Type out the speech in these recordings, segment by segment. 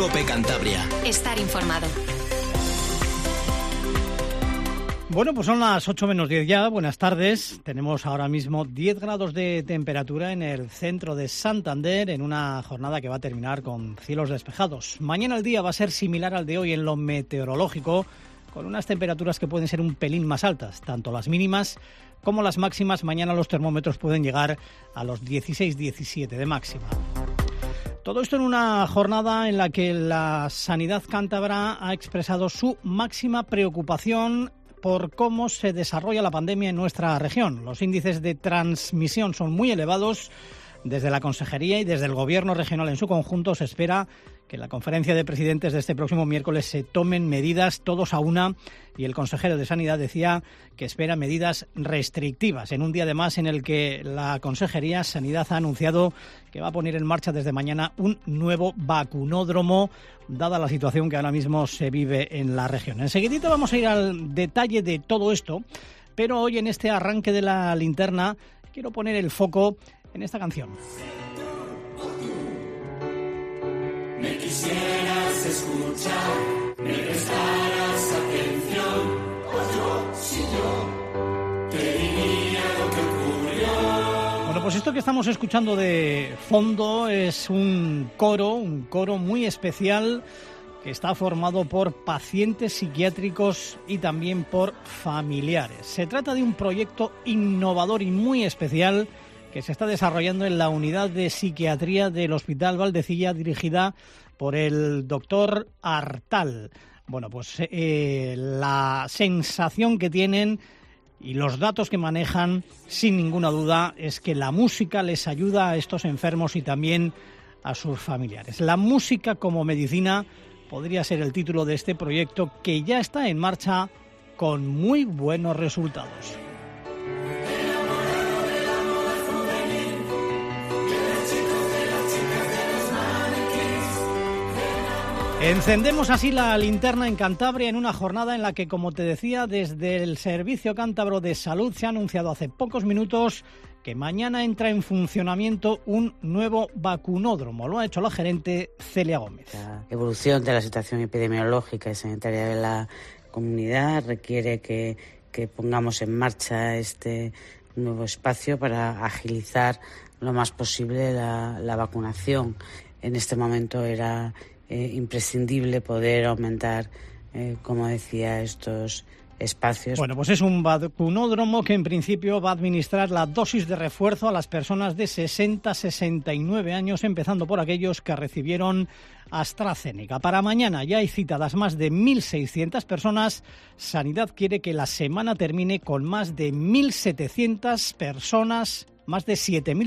COPE Cantabria. Estar informado. Bueno, pues son las 8 menos 10 ya. Buenas tardes. Tenemos ahora mismo 10 grados de temperatura en el centro de Santander en una jornada que va a terminar con cielos despejados. Mañana el día va a ser similar al de hoy en lo meteorológico, con unas temperaturas que pueden ser un pelín más altas, tanto las mínimas como las máximas. Mañana los termómetros pueden llegar a los 16-17 de máxima. Todo esto en una jornada en la que la sanidad cántabra ha expresado su máxima preocupación por cómo se desarrolla la pandemia en nuestra región. Los índices de transmisión son muy elevados. Desde la Consejería y desde el Gobierno regional en su conjunto se espera que en la conferencia de presidentes de este próximo miércoles se tomen medidas todos a una, y el consejero de Sanidad decía que espera medidas restrictivas en un día además en el que la Consejería Sanidad ha anunciado que va a poner en marcha desde mañana un nuevo vacunódromo, dada la situación que ahora mismo se vive en la región. Enseguidito vamos a ir al detalle de todo esto, pero hoy en este arranque de la linterna quiero poner el foco en esta canción. Me quisieras escuchar, me prestaras atención, o yo, si yo, te diría lo que ocurrió. Bueno, pues esto que estamos escuchando de fondo es un coro muy especial que está formado por pacientes psiquiátricos y también por familiares. Se trata de un proyecto innovador y muy especial que se está desarrollando en la unidad de psiquiatría del Hospital Valdecilla, dirigida por el doctor Artal. Bueno, pues la sensación que tienen y los datos que manejan, sin ninguna duda, es que la música les ayuda a estos enfermos y también a sus familiares. La música como medicina podría ser el título de este proyecto, que ya está en marcha con muy buenos resultados. Encendemos así la linterna en Cantabria en una jornada en la que, como te decía, desde el Servicio Cántabro de Salud se ha anunciado hace pocos minutos que mañana entra en funcionamiento un nuevo vacunódromo. Lo ha hecho la gerente Celia Gómez. La evolución de la situación epidemiológica y sanitaria de la comunidad requiere que pongamos en marcha este nuevo espacio para agilizar lo más posible la vacunación. En este momento era imprescindible poder aumentar, como decía, estos espacios. Bueno, pues es un vacunódromo que en principio va a administrar la dosis de refuerzo a las personas de 60-69 años, empezando por aquellos que recibieron AstraZeneca. Para mañana ya hay citadas más de 1.600 personas. Sanidad quiere que la semana termine con más de 1.700 personas, más de 7.000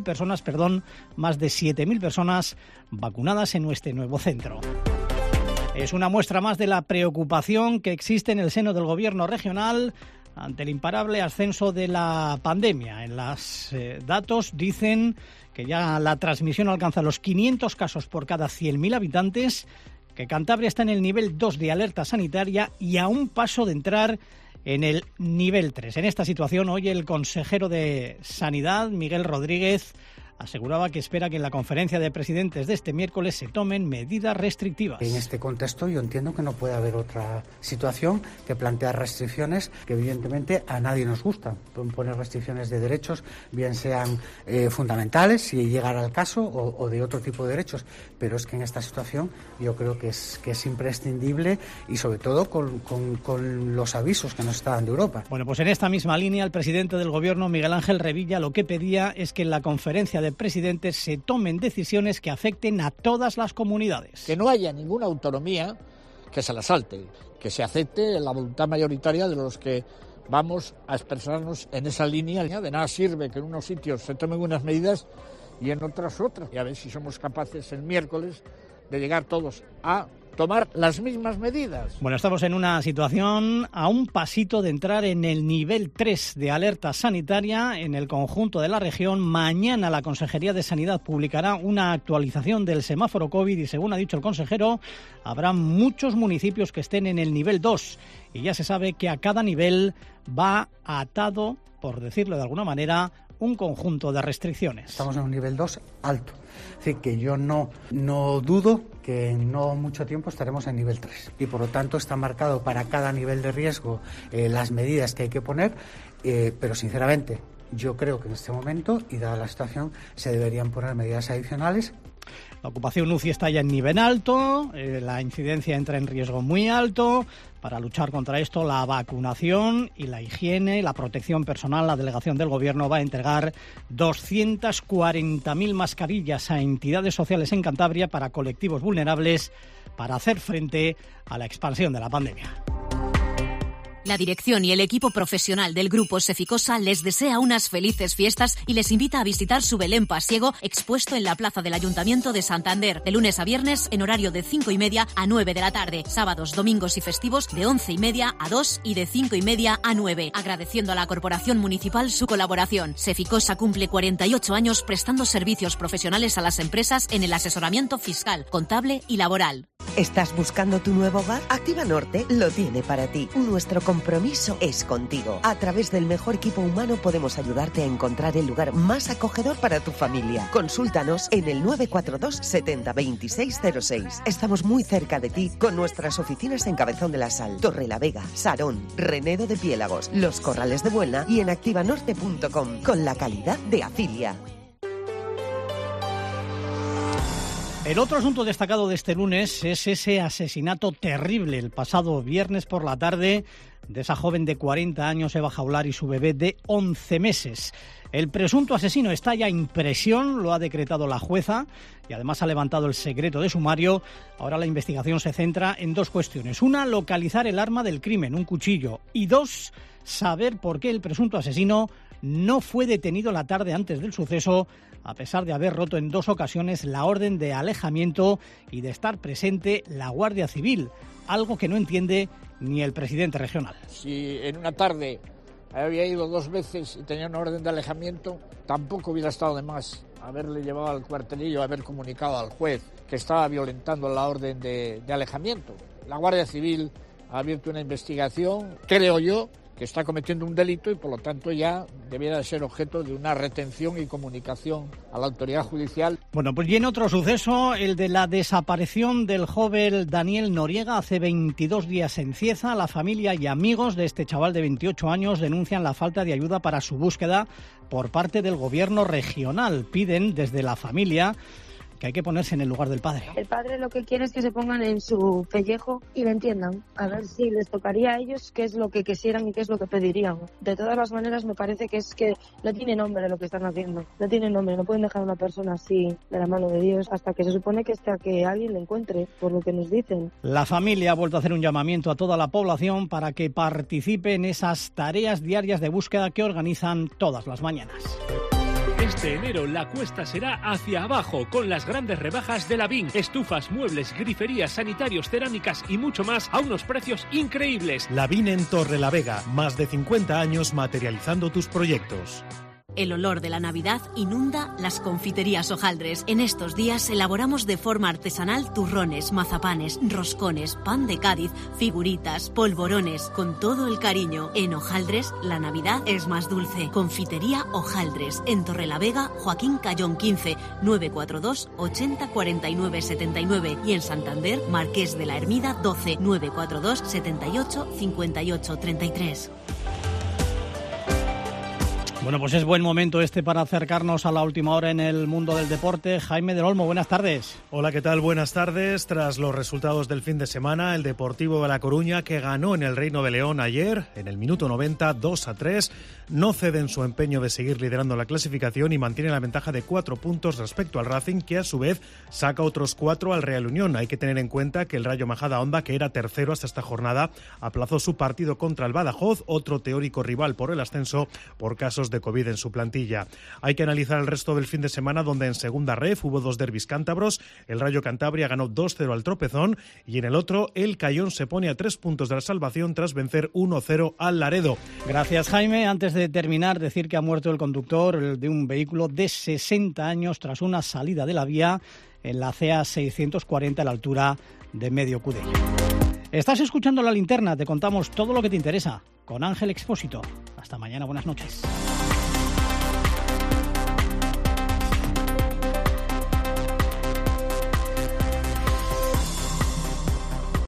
personas vacunadas en este nuevo centro. Es una muestra más de la preocupación que existe en el seno del Gobierno regional ante el imparable ascenso de la pandemia. En los datos dicen que ya la transmisión alcanza los 500 casos por cada 100.000 habitantes, que Cantabria está en el nivel 2 de alerta sanitaria y a un paso de entrar en el nivel 3. En esta situación, hoy el consejero de Sanidad, Miguel Rodríguez, aseguraba que espera que en la conferencia de presidentes de este miércoles se tomen medidas restrictivas. En este contexto yo entiendo que no puede haber otra situación que plantear restricciones que evidentemente a nadie nos gusta. Poner restricciones de derechos, bien sean fundamentales, si llegara al caso, o de otro tipo de derechos. Pero es que en esta situación yo creo que es imprescindible, y sobre todo con los avisos que nos está dando Europa. Bueno, pues en esta misma línea el presidente del Gobierno, Miguel Ángel Revilla, lo que pedía es que en la conferencia de presidentes se tomen decisiones que afecten a todas las comunidades. Que no haya ninguna autonomía que se la salte, que se acepte la voluntad mayoritaria de los que vamos a expresarnos en esa línea. De nada sirve que en unos sitios se tomen unas medidas y en otras. Y a ver si somos capaces el miércoles de llegar todos a tomar las mismas medidas. Bueno, estamos en una situación a un pasito de entrar en el nivel 3 de alerta sanitaria en el conjunto de la región. Mañana la Consejería de Sanidad publicará una actualización del semáforo COVID y, según ha dicho el consejero, habrá muchos municipios que estén en el nivel 2 y ya se sabe que a cada nivel va atado, por decirlo de alguna manera, un conjunto de restricciones. Estamos en un nivel 2 alto. Es decir, que yo no dudo que en no mucho tiempo estaremos en nivel 3. Y por lo tanto está marcado para cada nivel de riesgo las medidas que hay que poner, pero sinceramente yo creo que en este momento, y dada la situación, se deberían poner medidas adicionales. La ocupación UCI está ya en nivel alto, la incidencia entra en riesgo muy alto. Para luchar contra esto, la vacunación y la higiene, la protección personal, la delegación del Gobierno va a entregar 240.000 mascarillas a entidades sociales en Cantabria para colectivos vulnerables para hacer frente a la expansión de la pandemia. La dirección y el equipo profesional del Grupo Seficosa les desea unas felices fiestas y les invita a visitar su Belén pasiego expuesto en la plaza del Ayuntamiento de Santander, de lunes a viernes en horario de 5:30 a 9 de la tarde, sábados, domingos y festivos de 11:30 a 2 y de 5:30 a 9, agradeciendo a la Corporación Municipal su colaboración. Seficosa cumple 48 años prestando servicios profesionales a las empresas en el asesoramiento fiscal, contable y laboral. ¿Estás buscando tu nuevo hogar? Activa Norte lo tiene para ti. Nuestro compromiso es contigo. A través del mejor equipo humano podemos ayudarte a encontrar el lugar más acogedor para tu familia. Consúltanos en el 942 70 26 06. Estamos muy cerca de ti con nuestras oficinas en Cabezón de la Sal, Torrelavega, Sarón, Renedo de Piélagos, Los Corrales de Buelna y en activanorte.com con la calidad de Afilia. El otro asunto destacado de este lunes es ese asesinato terrible el pasado viernes por la tarde de esa joven de 40 años, Eva Jaular, y su bebé de 11 meses. El presunto asesino está ya en prisión, lo ha decretado la jueza y además ha levantado el secreto de sumario. Ahora la investigación se centra en dos cuestiones. Una, localizar el arma del crimen, un cuchillo. Y dos, saber por qué el presunto asesino no fue detenido la tarde antes del suceso, a pesar de haber roto en 2 ocasiones la orden de alejamiento y de estar presente la Guardia Civil, algo que no entiende ni el presidente regional. Si en una tarde había ido 2 veces y tenía una orden de alejamiento, tampoco hubiera estado de más haberle llevado al cuartelillo, haber comunicado al juez que estaba violentando la orden de alejamiento. La Guardia Civil ha abierto una investigación, creo yo, que está cometiendo un delito y por lo tanto ya debiera de ser objeto de una retención y comunicación a la autoridad judicial. Bueno, pues y en otro suceso, el de la desaparición del joven Daniel Noriega hace 22 días en Cieza. La familia y amigos de este chaval de 28 años denuncian la falta de ayuda para su búsqueda por parte del gobierno regional. Piden desde la familia que hay que ponerse en el lugar del padre. El padre lo que quiere es que se pongan en su pellejo y lo entiendan. A ver si les tocaría a ellos qué es lo que quisieran y qué es lo que pedirían. De todas las maneras me parece que es que no tiene nombre lo que están haciendo. No tiene nombre, no pueden dejar a una persona así de la mano de Dios hasta que se supone que hasta que alguien le encuentre, por lo que nos dicen. La familia ha vuelto a hacer un llamamiento a toda la población para que participe en esas tareas diarias de búsqueda que organizan todas las mañanas. Este enero la cuesta será hacia abajo con las grandes rebajas de Lavín. Estufas, muebles, griferías, sanitarios, cerámicas y mucho más a unos precios increíbles. Lavín en Torrelavega, más de 50 años materializando tus proyectos. El olor de la Navidad inunda las confiterías Hojaldres. En estos días elaboramos de forma artesanal turrones, mazapanes, roscones, pan de Cádiz, figuritas, polvorones, con todo el cariño. En Hojaldres, la Navidad es más dulce. Confitería Hojaldres, en Torrelavega, Joaquín Cayón 15, 942 80 49 79 y en Santander, Marqués de la Hermida 12, 942 78 58 33. Bueno, pues es buen momento este para acercarnos a la última hora en el mundo del deporte. Jaime del Olmo, buenas tardes. Hola, ¿qué tal? Buenas tardes. Tras los resultados del fin de semana, el Deportivo de La Coruña, que ganó en el Reino de León ayer, en el minuto 90, 2-3, no cede en su empeño de seguir liderando la clasificación y mantiene la ventaja de 4 puntos respecto al Racing, que a su vez saca otros 4 al Real Unión. Hay que tener en cuenta que el Rayo Majadahonda, que era tercero hasta esta jornada, aplazó su partido contra el Badajoz, otro teórico rival por el ascenso, por casos de COVID en su plantilla. Hay que analizar el resto del fin de semana, donde en segunda ref hubo 2 derbis cántabros. El Rayo Cantabria ganó 2-0 al Tropezón y en el otro el Cayón se pone a 3 puntos de la salvación tras vencer 1-0 al Laredo. Gracias, Jaime. Antes de terminar, decir que ha muerto el conductor de un vehículo de 60 años tras una salida de la vía en la CA 640 a la altura de Medio Cudello. Estás escuchando La Linterna, te contamos todo lo que te interesa con Ángel Expósito. Hasta mañana, buenas noches.